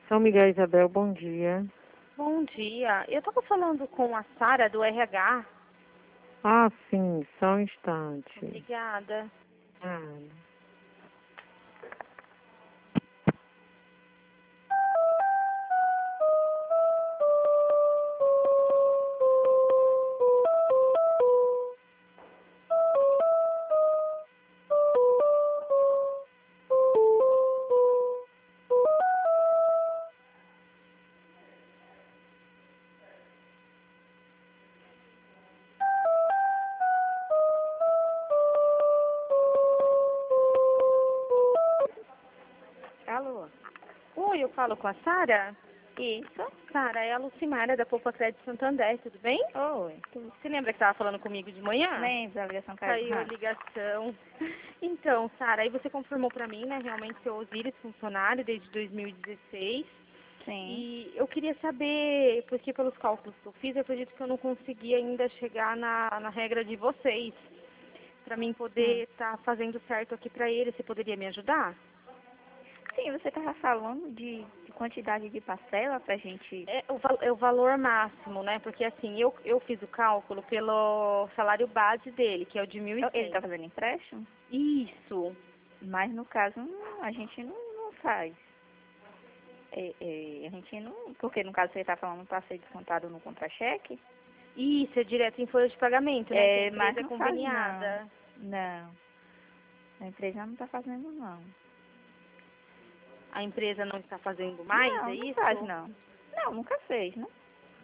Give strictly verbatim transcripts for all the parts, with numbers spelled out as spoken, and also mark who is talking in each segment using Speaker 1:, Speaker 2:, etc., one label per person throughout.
Speaker 1: São Miguel Isabel, bom dia.
Speaker 2: Bom dia. Eu estava falando com a Sara do R H.
Speaker 1: Ah, sim, só um instante.
Speaker 2: Obrigada.
Speaker 1: Ah.
Speaker 3: Alô?
Speaker 2: Oi, eu falo com a Sara?
Speaker 3: Isso?
Speaker 2: Sara, é a Lucimara da Poupa Crédito Santander, tudo bem?
Speaker 3: Oi.
Speaker 2: Você lembra que estava falando comigo de manhã?
Speaker 3: Lembra a ligação
Speaker 2: Caiu a
Speaker 3: caiu?
Speaker 2: ligação. Então, Sara, aí você confirmou pra mim, né, realmente seu Osiris funcionário desde dois mil e dezesseis.
Speaker 3: Sim.
Speaker 2: E eu queria saber, porque pelos cálculos que eu fiz, eu acredito que eu não consegui ainda chegar na, na regra de vocês. Pra mim poder
Speaker 3: Hum.
Speaker 2: estar fazendo certo aqui pra ele, você poderia me ajudar?
Speaker 3: Sim, você estava falando de, de quantidade de parcela pra gente...
Speaker 2: É o, val- é o valor máximo, né? Porque assim, eu, eu fiz o cálculo pelo salário base dele, que é o de mil e
Speaker 3: Ele
Speaker 2: cem.
Speaker 3: está fazendo empréstimo?
Speaker 2: Isso.
Speaker 3: Mas no caso, não- a gente não, não faz. É, é, a gente não... Porque no caso você está falando para ser descontado no contra-cheque?
Speaker 2: Isso, é direto em folha de pagamento, né? Que a
Speaker 3: É, mas
Speaker 2: empresa é
Speaker 3: não faz
Speaker 2: conveniada.
Speaker 3: não. Não. A empresa não está fazendo não.
Speaker 2: A empresa não está fazendo mais,
Speaker 3: Não,
Speaker 2: é
Speaker 3: não
Speaker 2: isso?
Speaker 3: faz não. Não, nunca fez, né?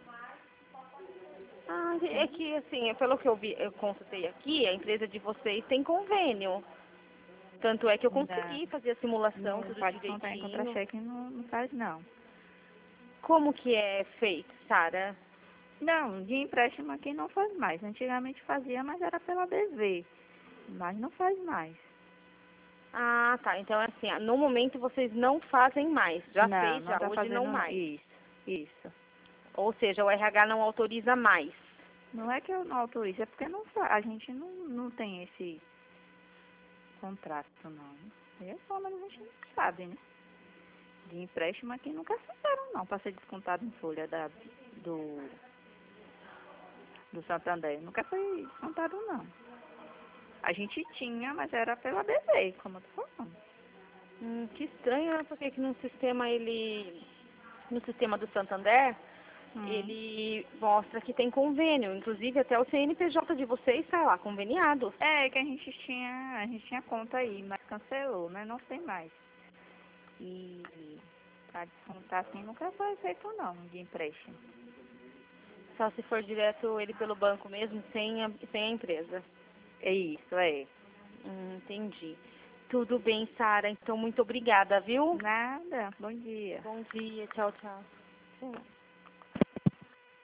Speaker 2: Ah, é que assim, pelo que eu vi, eu consultei aqui, a empresa de vocês tem convênio. Tanto é que eu
Speaker 3: Não.
Speaker 2: consegui fazer a simulação,
Speaker 3: Não
Speaker 2: tudo
Speaker 3: pode contar em
Speaker 2: direitinho.
Speaker 3: contra-cheque, não, não faz não.
Speaker 2: Como que é feito, Sara?
Speaker 3: Não, de empréstimo aqui não faz mais. Antigamente fazia, mas era pela B V. Mas não faz mais.
Speaker 2: Ah, tá. Então, assim, ah, no momento vocês não fazem mais. Já
Speaker 3: Não,
Speaker 2: fez,
Speaker 3: não
Speaker 2: já.
Speaker 3: tá
Speaker 2: Hoje não
Speaker 3: fazendo não.
Speaker 2: mais.
Speaker 3: Isso, isso.
Speaker 2: Ou seja, o R H não autoriza mais.
Speaker 3: Não é que eu não autorizo, é porque não fa- a gente não, não tem esse contrato, não. E é só, mas a gente não sabe, né? De empréstimo aqui nunca fizeram, não, para ser descontado em folha da, do, do Santander. Nunca foi descontado, não. A gente tinha, mas era pela B V, como eu tô falando.
Speaker 2: Hum, que estranho, né? Porque que no sistema ele... No sistema do Santander,
Speaker 3: Hum.
Speaker 2: ele mostra que tem convênio. Inclusive, até o C N P J de vocês está lá, conveniado.
Speaker 3: É que a gente tinha, a gente tinha conta aí, mas cancelou, né? Não tem mais. E pra descontar assim nunca foi feito não, de empréstimo.
Speaker 2: Só se for direto ele pelo banco mesmo, sem a, sem a empresa.
Speaker 3: É isso, é.
Speaker 2: Hum, entendi. Tudo bem, Sara. Então, muito obrigada, viu?
Speaker 3: Nada, bom dia.
Speaker 2: Bom dia. Tchau, tchau.
Speaker 3: Tchau.